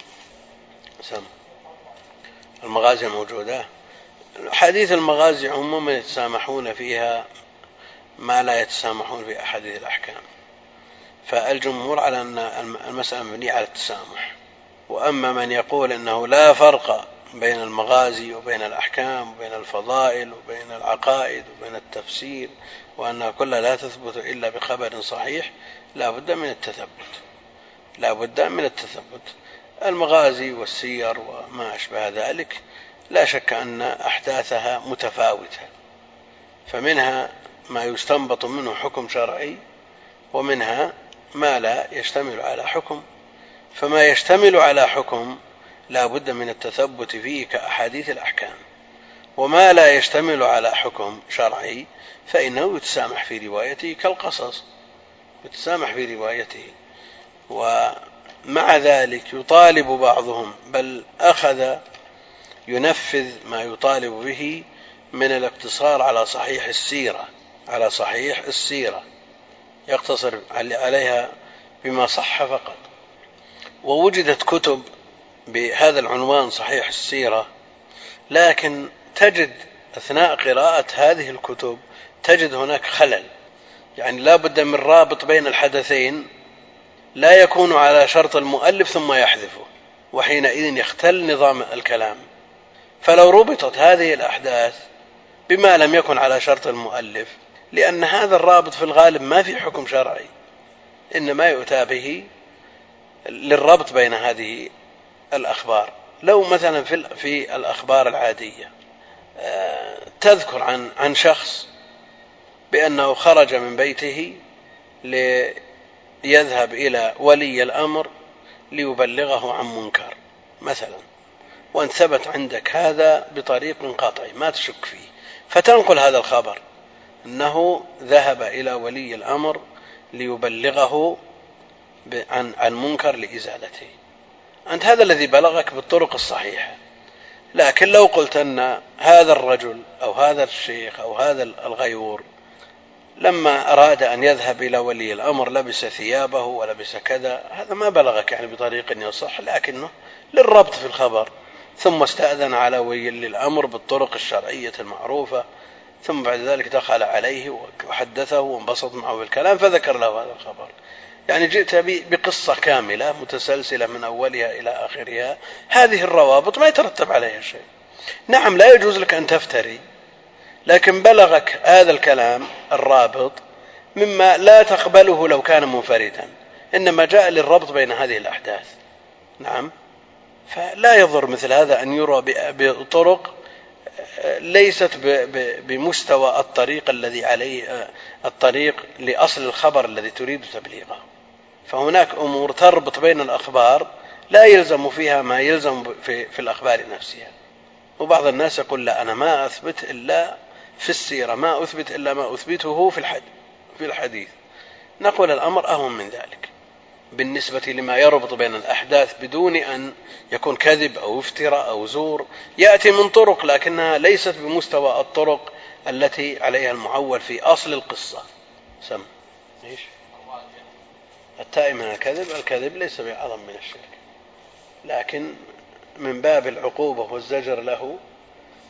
B: سم المغازي الموجودة، حديث المغازي عموما يتسامحون فيها ما لا يتسامحون في أحاديث الأحكام، فالجمهور على أن المسألة مبنية على التسامح. وأما من يقول أنه لا فرق بين المغازي وبين الأحكام وبين الفضائل وبين العقائد وبين التفسير، وأنها كلها لا تثبت إلا بخبر صحيح، لا بد من التثبت، لا بد من التثبت. المغازي والسير وما أشبه ذلك لا شك أن أحداثها متفاوتة، فمنها ما يستنبط منه حكم شرعي، ومنها ما لا يشتمل على حكم. فما يشتمل على حكم لا بد من التثبت فيه كأحاديث الأحكام، وما لا يشتمل على حكم شرعي فإنه يتسامح في روايته كالقصص، يتسامح في روايته. ومع ذلك يطالب بعضهم، بل أخذ ينفذ ما يطالب به من الاقتصار على صحيح السيرة، على صحيح السيرة يقتصر عليها بما صح فقط. ووجدت كتب بهذا العنوان صحيح السيرة، لكن تجد أثناء قراءة هذه الكتب تجد هناك خلل، يعني لا بد من رابط بين الحدثين لا يكون على شرط المؤلف ثم يحذفه، وحينئذ يختل نظام الكلام. فلو ربطت هذه الأحداث بما لم يكن على شرط المؤلف، لأن هذا الرابط في الغالب ما في حكم شرعي، إنما يؤتى به للربط بين هذه الأخبار. لو مثلا في الأخبار العادية تذكر عن عن شخص بأنه خرج من بيته ليذهب إلى ولي الأمر ليبلغه عن منكر مثلا، وأن ثبت عندك هذا بطريق قاطع ما تشك فيه، فتنقل هذا الخبر أنه ذهب إلى ولي الأمر ليبلغه عن عن منكر لإزالته. أنت هذا الذي بلغك بالطرق الصحيحة. لكن لو قلت أن هذا الرجل أو هذا الشيخ أو هذا الغيور لما أراد أن يذهب إلى ولي الأمر لبس ثيابه ولبس كذا، هذا ما بلغك يعني بطريق يصح، لكنه للربط في الخبر، ثم استأذن على ولي الأمر بالطرق الشرعية المعروفة، ثم بعد ذلك دخل عليه وحدثه وانبسط معه بالكلام فذكر له هذا الخبر. يعني جئت بقصة كاملة متسلسلة من أولها إلى آخرها، هذه الروابط ما يترتب عليها شيء. نعم لا يجوز لك أن تفتري، لكن بلغك هذا الكلام الرابط مما لا تقبله لو كان منفردا، إنما جاء للربط بين هذه الأحداث. نعم، فلا يضر مثل هذا أن يرى بطرق ليست بمستوى الطريق الذي عليه الطريق لأصل الخبر الذي تريد تبليغه. فهناك أمور تربط بين الأخبار لا يلزم فيها ما يلزم في, في الأخبار نفسها. وبعض الناس يقول لا أنا ما أثبت إلا في السيرة، ما أثبت إلا ما أثبته في الحديث في الحديث نقول الأمر أهم من ذلك بالنسبة لما يربط بين الأحداث بدون أن يكون كذب أو افتراء أو زور، يأتي من طرق لكنها ليست بمستوى الطرق التي عليها المعول في أصل القصة. سم إيش التائب من الكذب، الكذب ليس بأعظم من الشرك، لكن من باب العقوبة والزجر له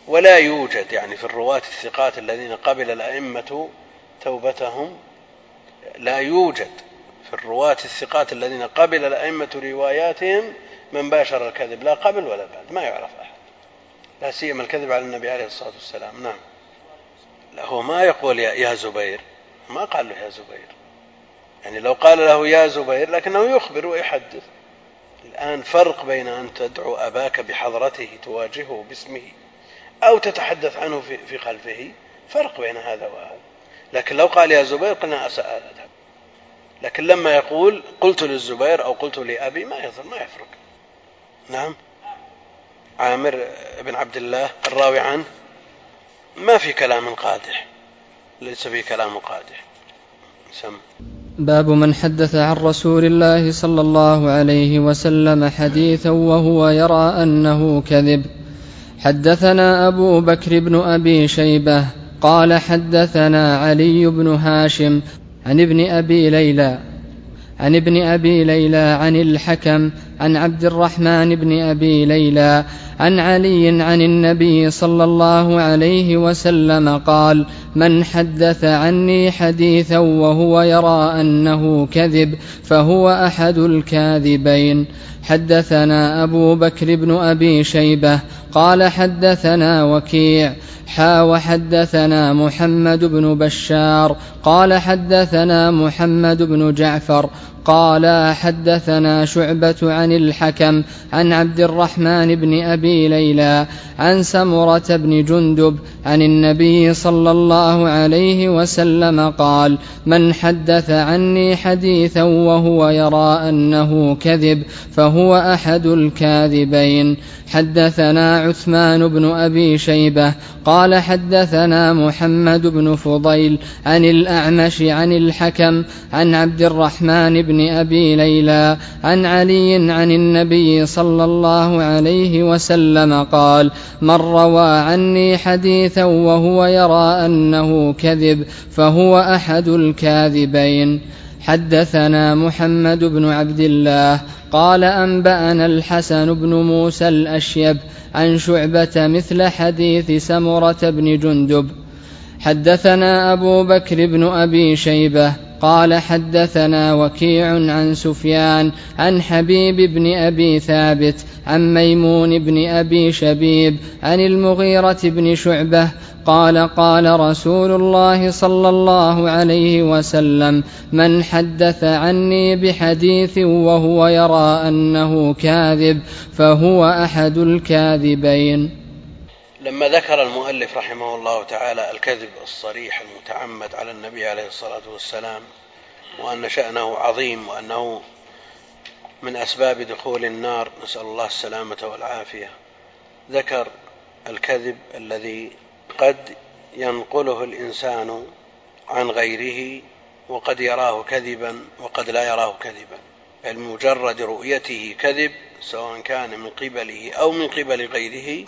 B: ولا يوجد يعني في الرواة الثقات الذين قبل الأئمة توبتهم، لا يوجد في الرواة الثقات الذين قبل الأئمة رواياتهم من باشر الكذب، لا قبل ولا بعد، ما يعرف أحد، لا سيما الكذب على النبي عليه الصلاة والسلام. نعم. لا، هو ما يقول يا زبير، ما قال له يا زبير، يعني لو قال له يا زبير لكنه يخبر ويحدث. الآن فرق بين أن تدعو أباك بحضرته تواجهه باسمه أو تتحدث عنه في خلفه، فرق بين هذا وهذا. لكن لو قال يا زبير قلنا أسأل، لكن لما يقول قلت للزبير أو قلت لأبي ما يظل ما يفرق. نعم. عامر بن عبد الله الراوي عنه ما في كلام قادح، ليس في كلام قادح. سم.
A: باب من حدث عن رسول الله صلى الله عليه وسلم حديثا وهو يرى أنه كذب. حدثنا أبو بكر بن أبي شيبة قال حدثنا علي بن هاشم عن ابن أبي ليلى عن ابن أبي ليلى عن الحكم عن عبد الرحمن بن أبي ليلى عن علي عن النبي صلى الله عليه وسلم قال: من حدث عني حديثا وهو يرى أنه كذب فهو أحد الكاذبين. حدثنا أبو بكر بن أبي شيبة قال حدثنا وكيع حا وحدثنا محمد بن بشار قال حدثنا محمد بن جعفر قال حدثنا شعبة عن الحكم عن عبد الرحمن بن أبي ليلى عن سمرة بن جندب عن النبي صلى الله عليه وسلم قال: من حدث عني حديثا وهو يرى أنه كذب فهو أحد الكاذبين. حدثنا عثمان بن أبي شيبة قال حدثنا محمد بن فضيل عن الأعمش عن الحكم عن عبد الرحمن بن أبي ليلى عن علي عن النبي صلى الله عليه وسلم قال: من روى عني حديثا وهو يرى أنه كذب فهو أحد الكاذبين. حدثنا محمد بن عبد الله قال أنبأنا الحسن بن موسى الأشيب عن شعبة مثل حديث سمرة بن جندب. حدثنا أبو بكر بن أبي شيبة قال حدثنا وكيع عن سفيان عن حبيب بن أبي ثابت عن ميمون بن أبي شبيب عن المغيرة بن شعبة قال: قال رسول الله صلى الله عليه وسلم: من حدث عني بحديث وهو يرى أنه كاذب فهو أحد الكاذبين.
B: لما ذكر المؤلف رحمه الله تعالى الكذب الصريح المتعمد على النبي عليه الصلاة والسلام، وأن شأنه عظيم وأنه من أسباب دخول النار، نسأل الله السلامة والعافية، ذكر الكذب الذي قد ينقله الإنسان عن غيره وقد يراه كذبا وقد لا يراه كذبا، بل مجرد رؤيته كذب سواء كان من قبله أو من قبل غيره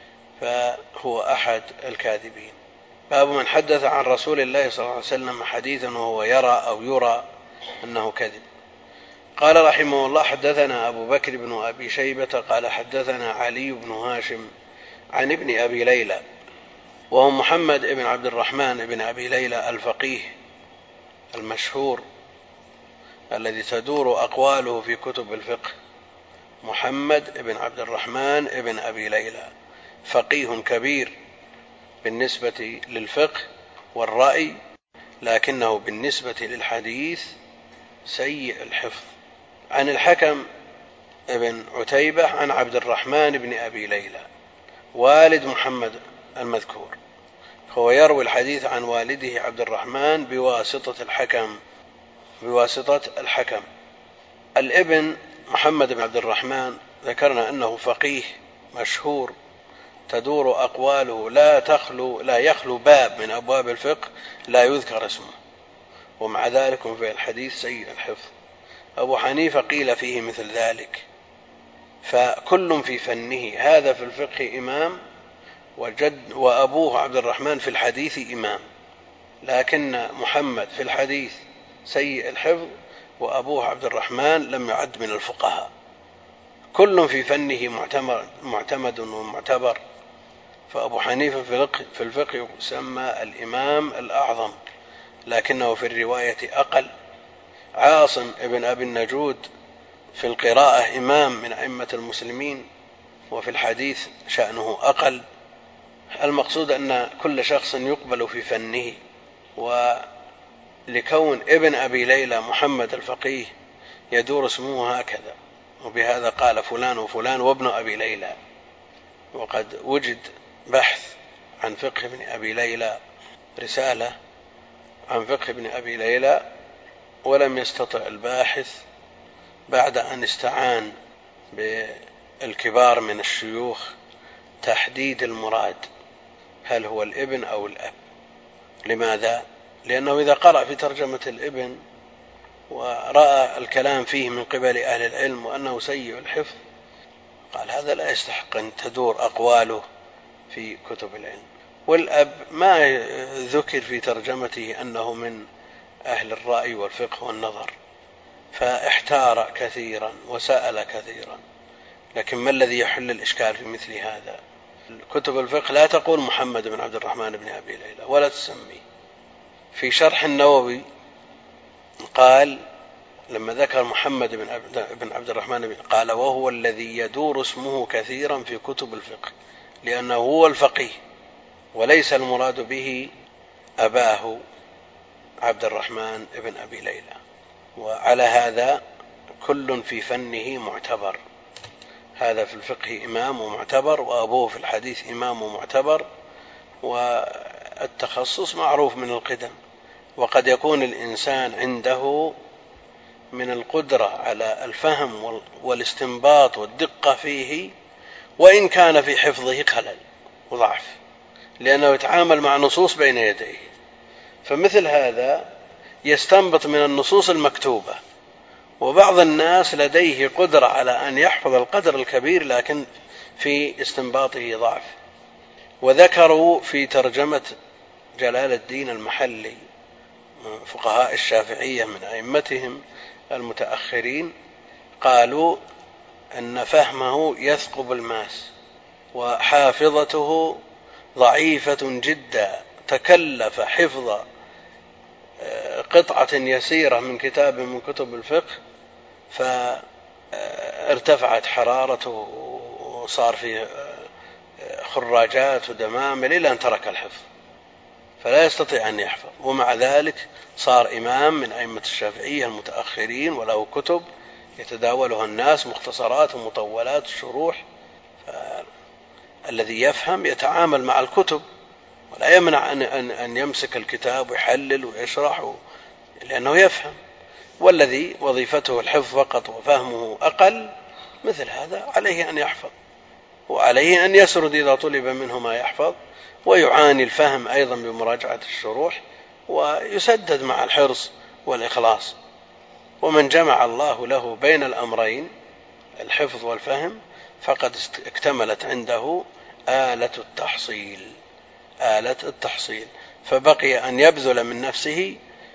B: فهو أحد الكاذبين. باب من حدث عن رسول الله صلى الله عليه وسلم حديثا وهو يرى أو يرى أنه كذب. قال رحمه الله: حدثنا أبو بكر بن أبي شيبة قال حدثنا علي بن هاشم عن ابن أبي ليلى، وهو محمد بن عبد الرحمن بن أبي ليلى الفقيه المشهور الذي تدور أقواله في كتب الفقه. محمد بن عبد الرحمن بن أبي ليلى فقيه كبير بالنسبة للفقه والرأي، لكنه بالنسبة للحديث سيء الحفظ. عن الحكم بن عتيبة عن عبد الرحمن بن أبي ليلى والد محمد المذكور، هو يروي الحديث عن والده عبد الرحمن بواسطة الحكم بواسطة الحكم. الابن محمد بن عبد الرحمن ذكرنا أنه فقيه مشهور تدور أقواله لا تخلو لا يخلو باب من أبواب الفقه لا يذكر اسمه، ومع ذلك في الحديث سيء الحفظ. أبو حنيفة قيل فيه مثل ذلك، فكل في فنه، هذا في الفقه إمام وجد وأبوه عبد الرحمن في الحديث إمام، لكن محمد في الحديث سيء الحفظ وأبوه عبد الرحمن لم يعد من الفقهاء. كل في فنه معتمد ومعتبر، فأبو حنيفة في الفقه يسمى الإمام الأعظم، لكنه في الرواية أقل. عاصم ابن أبي النجود في القراءة إمام من أئمة المسلمين، وفي الحديث شأنه أقل. المقصود أن كل شخص يقبل في فنه، ولكون ابن أبي ليلى محمد الفقيه يدور اسمه هكذا، وبهذا قال فلان وفلان وابن أبي ليلى. وقد وجد بحث عن فقه ابن أبي ليلى، رسالة عن فقه ابن أبي ليلى، ولم يستطع الباحث بعد أن استعان بالكبار من الشيوخ تحديد المراد، هل هو الابن أو الأب. لماذا؟ لأنه إذا قرأ في ترجمة الابن ورأى الكلام فيه من قبل أهل العلم وأنه سيء الحفظ، قال هذا لا يستحق أن تدور أقواله في كتب العلم. والأب ما ذكر في ترجمته أنه من أهل الرأي والفقه والنظر، فاحتار كثيرا وسأل كثيرا. لكن ما الذي يحل الإشكال في مثل هذا؟ كتب الفقه لا تقول محمد بن عبد الرحمن بن أبي ليلى ولا تسميه. في شرح النووي قال لما ذكر محمد بن عبد الرحمن بن قال وهو الذي يدور اسمه كثيرا في كتب الفقه لأنه هو الفقيه، وليس المراد به أباه عبد الرحمن بن أبي ليلى. وعلى هذا كل في فنه معتبر، هذا في الفقه إمام ومعتبر، وأبوه في الحديث إمام ومعتبر، والتخصص معروف من القدم. وقد يكون الإنسان عنده من القدرة على الفهم والاستنباط والدقة فيه، وإن كان في حفظه خلل وضعف، لأنه يتعامل مع نصوص بين يديه. فمثل هذا يستنبط من النصوص المكتوبة، وبعض الناس لديه قدرة على أن يحفظ القدر الكبير لكن في استنباطه ضعف. وذكروا في ترجمة جلال الدين المحلي فقهاء الشافعية من أئمتهم المتأخرين، قالوا أن فهمه يثقب الماس، وحافظته ضعيفة جدا، تكلف حفظ قطعة يسيرة من كتاب من كتب الفقه فارتفعت حرارته وصار فيه خراجات ودمامل إلى أن ترك الحفظ، فلا يستطيع أن يحفظ. ومع ذلك صار إمام من أئمة الشافعية المتأخرين، وله كتب يتداولها الناس، مختصرات ومطولات الشروح. الذي يفهم يتعامل مع الكتب، ولا يمنع أن, أن, أن يمسك الكتاب ويحلل ويشرح لأنه يفهم. والذي وظيفته الحفظ فقط وفهمه أقل، مثل هذا عليه أن يحفظ، وعليه أن يسرد إذا طلب منه ما يحفظ، ويعاني الفهم أيضا بمراجعة الشروح، ويسدد مع الحرص والإخلاص. ومن جمع الله له بين الأمرين الحفظ والفهم فقد اكتملت عنده آلة التحصيل آلة التحصيل فبقي أن يبذل من نفسه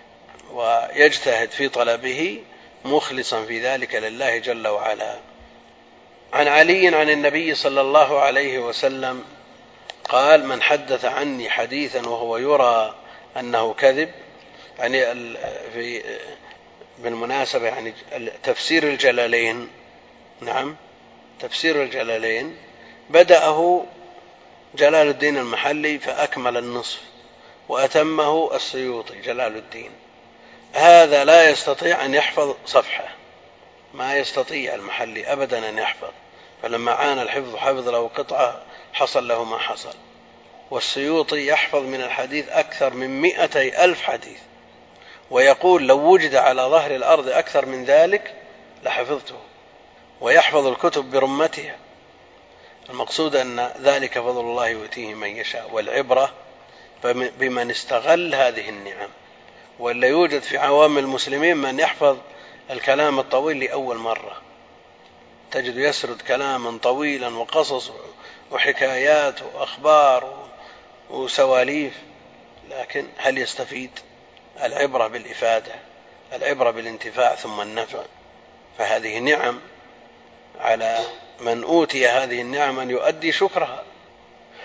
B: ويجتهد في طلبه مخلصا في ذلك لله جل وعلا. عن علي عن النبي صلى الله عليه وسلم قال من حدث عني حديثا وهو يرى أنه كذب، يعني في بالمناسبة يعني تفسير الجلالين، نعم تفسير الجلالين بدأه جلال الدين المحلي فأكمل النصف، وأتمه السيوطي جلال الدين. هذا لا يستطيع أن يحفظ صفحة، ما يستطيع المحلي أبدا أن يحفظ، فلما عانى الحفظ حفظ له قطعة حصل له ما حصل. والسيوطي يحفظ من الحديث أكثر من مئتي ألف حديث، ويقول لو وجد على ظهر الأرض أكثر من ذلك لحفظته، ويحفظ الكتب برمتها. المقصود أن ذلك فضل الله يؤتيه من يشاء، والعبرة بمن استغل هذه النعم. ولا يوجد في عوام المسلمين من يحفظ الكلام الطويل لأول مرة، تجد يسرد كلاما طويلا وقصص وحكايات وأخبار وسواليف، لكن هل يستفيد؟ العبرة بالإفادة، العبرة بالانتفاع ثم النفع. فهذه نعم، على من أوتي هذه النعم أن يؤدي شكرها.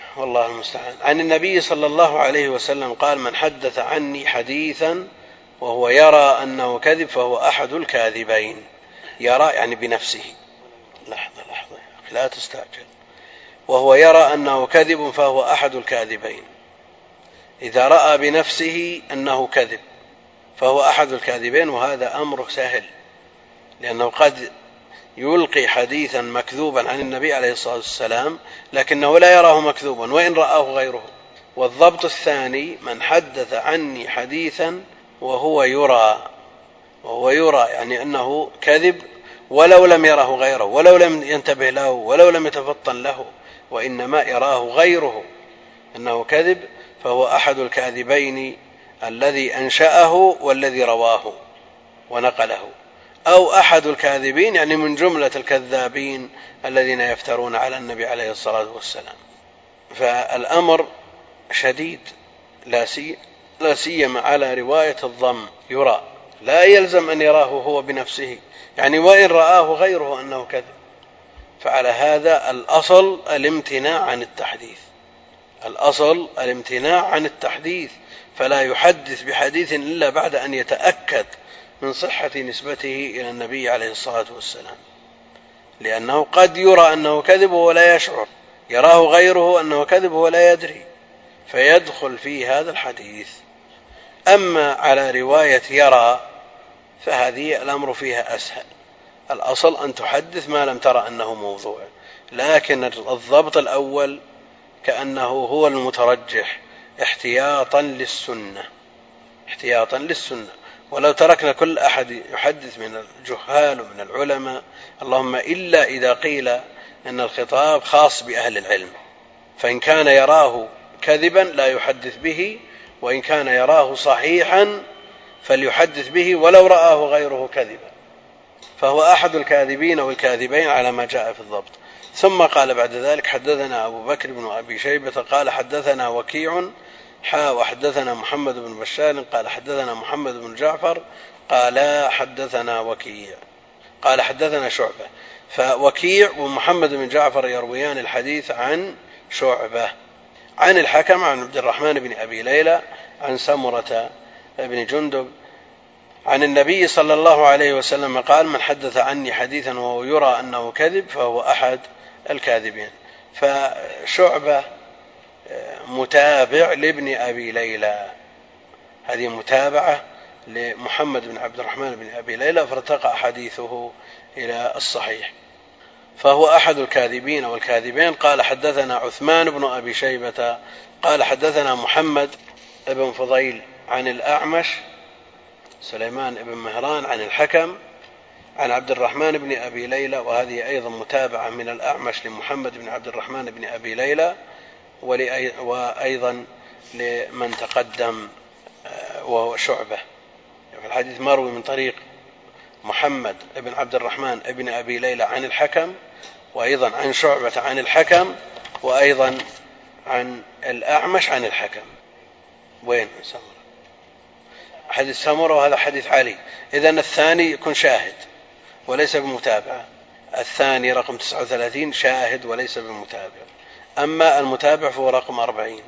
B: والله المستعان. عن النبي صلى الله عليه وسلم قال: من حدث عني حديثا وهو يرى أنه كذب فهو أحد الكاذبين. يرى يعني بنفسه. لحظة لحظة لا تستعجل. وهو يرى أنه كذب فهو أحد الكاذبين. إذا رأى بنفسه أنه كذب فهو أحد الكاذبين، وهذا أمر سهل، لأنه قد يلقي حديثا مكذوبا عن النبي عليه الصلاة والسلام لكنه لا يراه مكذوبا وإن رآه غيره. والضبط الثاني: من حدث عني حديثا وهو يرى، وهو يرى يعني أنه كذب ولو لم يره غيره، ولو لم ينتبه له، ولو لم يتفطن له، وإنما يراه غيره أنه كذب، فهو أحد الكاذبين الذي أنشأه والذي رواه ونقله، أو أحد الكاذبين يعني من جملة الكذابين الذين يفترون على النبي عليه الصلاة والسلام. فالأمر شديد، لا سيما على رواية الضم يرى، لا يلزم أن يراه هو بنفسه، يعني وإن رآه غيره أنه كذب. فعلى هذا الأصل الامتناع عن التحديث، الأصل الامتناع عن التحديث، فلا يحدث بحديث إلا بعد أن يتأكد من صحة نسبته إلى النبي عليه الصلاة والسلام، لأنه قد يرى أنه كذب ولا يشعر، يراه غيره أنه كذب ولا يدري، فيدخل في هذا الحديث. أما على رواية يرى فهذه الأمر فيها أسهل، الأصل أن تحدث ما لم ترى أنه موضوع، لكن الضبط الأول كأنه هو المترجح احتياطا للسنة، احتياطا للسنة. ولو تركنا كل أحد يحدث من الجهال ومن العلماء، اللهم إلا إذا قيل أن الخطاب خاص بأهل العلم، فإن كان يراه كذبا لا يحدث به، وإن كان يراه صحيحا فليحدث به ولو رآه غيره كذبا، فهو أحد الكاذبين والكاذبين على ما جاء في الضبط. ثم قال بعد ذلك: حدثنا أبو بكر بن أبي شيبة قال حدثنا وكيع حا وحدثنا محمد بن بشار قال حدثنا محمد بن جعفر قال حدثنا وكيع قال حدثنا شعبة. فوكيع ومحمد بن جعفر يرويان الحديث عن شعبة عن الحكم عن عبد الرحمن بن أبي ليلى عن سمرة بن جندب عن النبي صلى الله عليه وسلم قال: من حدث عني حديثا وهو يرى أنه كذب فهو أحد الكاذبين. فشعبة متابع لابن أبي ليلى، هذه متابعة لمحمد بن عبد الرحمن بن أبي ليلى، فارتقى حديثه إلى الصحيح، فهو أحد الكاذبين والكاذبين. قال حدثنا عثمان بن أبي شيبة قال حدثنا محمد بن فضيل عن الأعمش سليمان بن مهران عن الحكم عن عبد الرحمن بن أبي ليلى، وهذه أيضا متابعة من الأعمش لمحمد بن عبد الرحمن بن أبي ليلى، وأيضا لمن تقدم وهو شعبة. في الحديث مروي من طريق محمد بن عبد الرحمن بن أبي ليلى عن الحكم، وأيضا عن شعبة عن الحكم، وأيضا عن الأعمش عن الحكم. وين سمرة؟ حديث سمرة وهذا حديث علي، إذن الثاني يكون شاهد وليس بمتابعة، الثاني رقم تسعة وثلاثين شاهد وليس بمتابعة، أما المتابع فهو رقم أربعين.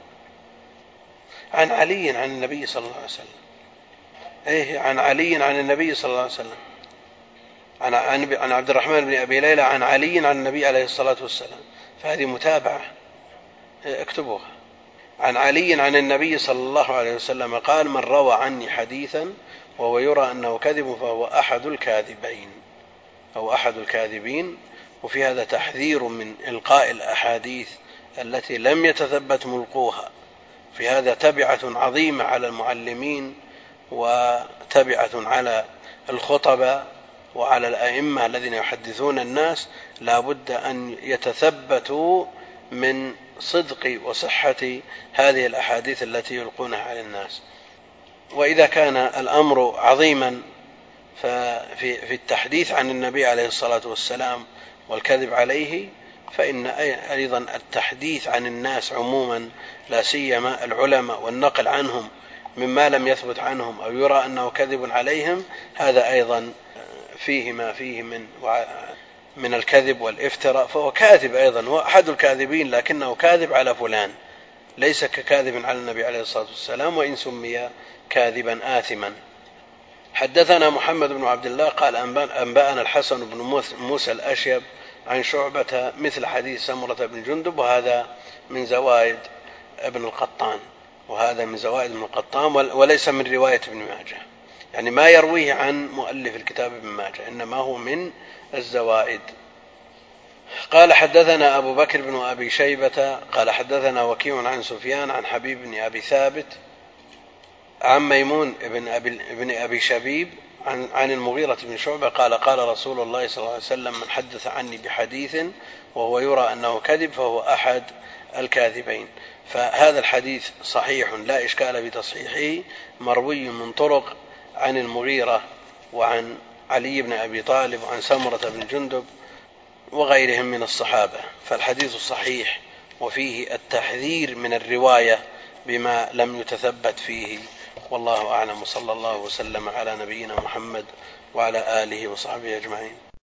B: عن علي عن النبي صلى الله عليه وسلم، إيه عن علي عن النبي صلى الله عليه وسلم، عن عن عبد الرحمن بن أبي ليلى عن علي عن النبي عليه الصلاة والسلام، فهذه متابعة، اكتبوها. عن علي عن النبي صلى الله عليه وسلم قال: من روى عني حديثا وهو يرى أنه كذب فهو أحد الكاذبين أو أحد الكاذبين. وفي هذا تحذير من إلقاء الأحاديث التي لم يتثبت ملقوها، في هذا تبعة عظيمة على المعلمين وتبعة على الخطبة وعلى الأئمة الذين يحدثون الناس، لا بد أن يتثبتوا من صدق وصحة هذه الأحاديث التي يلقونها على الناس. وإذا كان الأمر عظيما ففي في التحديث عن النبي عليه الصلاة والسلام والكذب عليه، فإن أيضا التحديث عن الناس عموما لا سيما العلماء والنقل عنهم مما لم يثبت عنهم أو يرى أنه كذب عليهم، هذا أيضا فيه ما فيه من من الكذب والافتراء فهو كاذب أيضا، هو أحد الكاذبين، لكنه كاذب على فلان، ليس ككاذب على النبي عليه الصلاة والسلام، وإن سمي كاذبا آثما. حدثنا محمد بن عبد الله قال أنبأنا الحسن بن موسى الأشيب عن شعبة مثل حديث سمرة بن جندب، وهذا من زوائد ابن القطان وهذا من زوائد ابن القطان وليس من رواية ابن ماجه، يعني ما يرويه عن مؤلف الكتاب ابن ماجه إنما هو من الزوائد. قال حدثنا أبو بكر بن أبي شيبة قال حدثنا وكيع عن سفيان عن حبيب بن أبي ثابت عن ميمون بن أبي, بن أبي شبيب عن, عن المغيرة بن شعبة قال قال رسول الله صلى الله عليه وسلم من حدث عني بحديث وهو يرى أنه كذب فهو أحد الكاذبين. فهذا الحديث صحيح لا إشكال بتصحيحه، مروي من طرق عن المغيرة وعن علي بن أبي طالب وعن سمرة بن جندب وغيرهم من الصحابة، فالحديث صحيح وفيه التحذير من الرواية بما لم يتثبت فيه. والله أعلم، وصلى الله وسلم على نبينا محمد وعلى آله وصحبه أجمعين.